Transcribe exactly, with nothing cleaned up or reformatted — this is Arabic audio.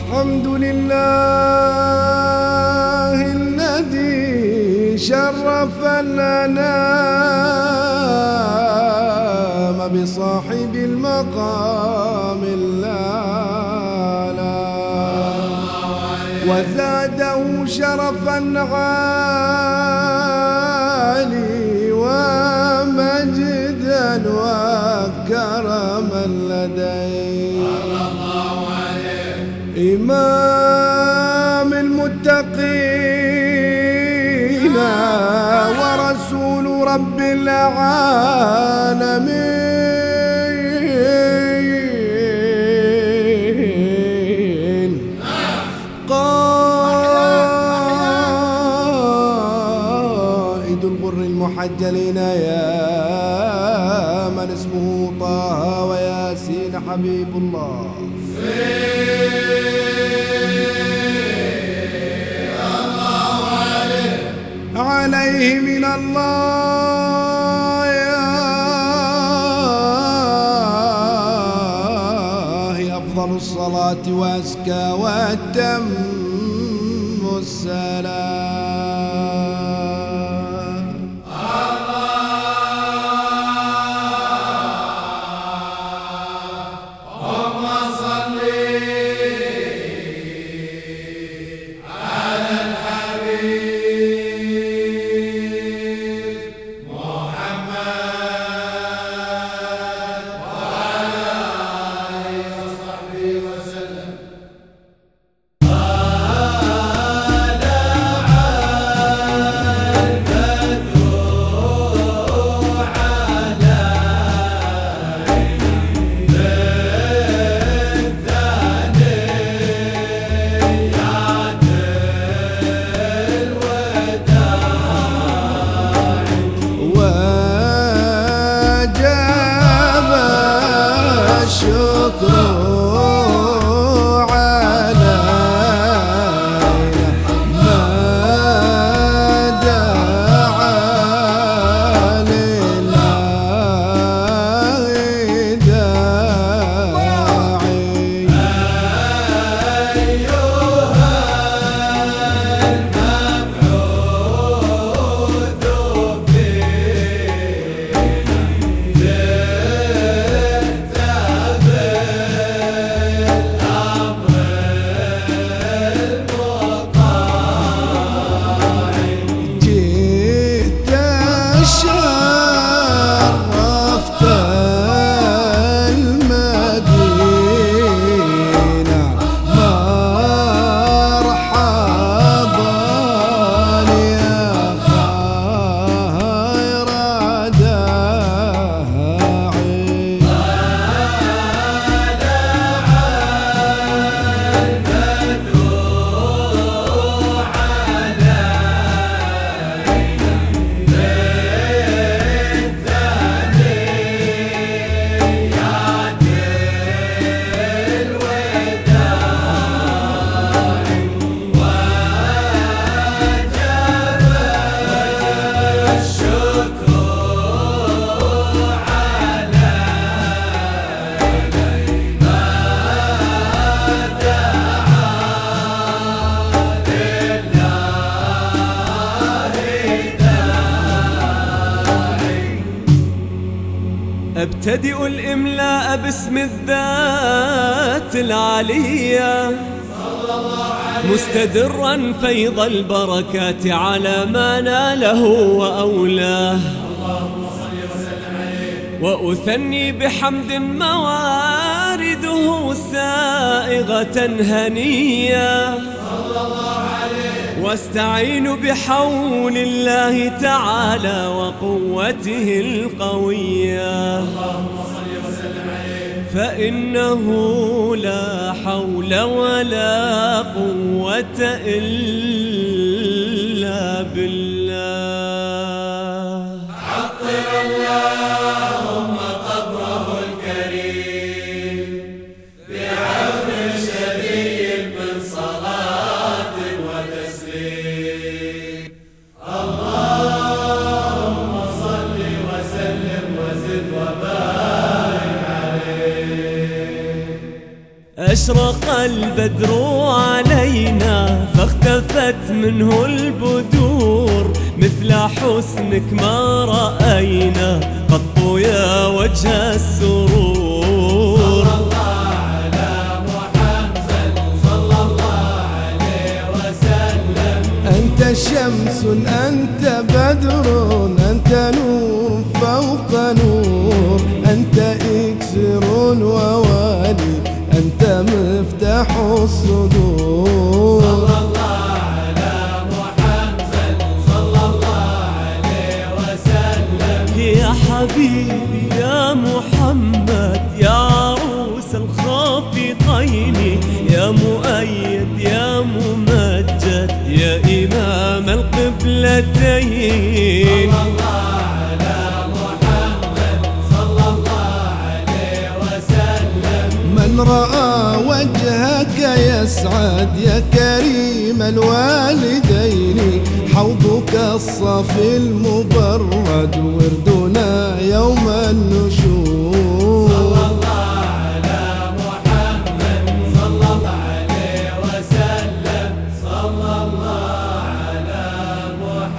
الحمد لله الذي شرف الأنام بصاحب المقام الأعلى وزاده شرفا عالي ومجدا وكرما لديه إمام المتقين ورسول رب العالمين قائد الغر المحجلين يا من اسمه طه وياسين حبيب الله عليه من الله يا أفضل الصلاة وأزكى وأتم السلام. أبتدئ الإملاء باسم الذات العالية مستدرا فيض البركات على ما ناله وأولاه وأثني بحمد موارده سائغة هنية واستعين بحول الله تعالى وقوته القوية فإنه لا حول ولا قوة إلا بالله. عطر اللهم قبره الكريم بعفو شديد من صلاة وتسليم. اللهم صل وسلم وزد وبارك عليه. أشرق البدر علينا فاختفت منه البدور، مثل حسنك ما رأينا قط يا وجه السرور. صلى الله على محمد صلى الله عليه وسلم. أنت شمس أنت بدر أنت نور فوق نور، أنت إكسر ووالي أنت مفتاح الصدور. صلى الله على محمد صلى الله عليه وسلم. يا حبيبي يا محمد يا عروس الخافقين، يا مؤيد يا ممجد يا إمام القبلتين. صلى الله على محمد صلى الله عليه وسلم. من رأى وجهك يسعد يا كريم الوالدين، حوضك الصافي المبرد وردنا يوم النشور.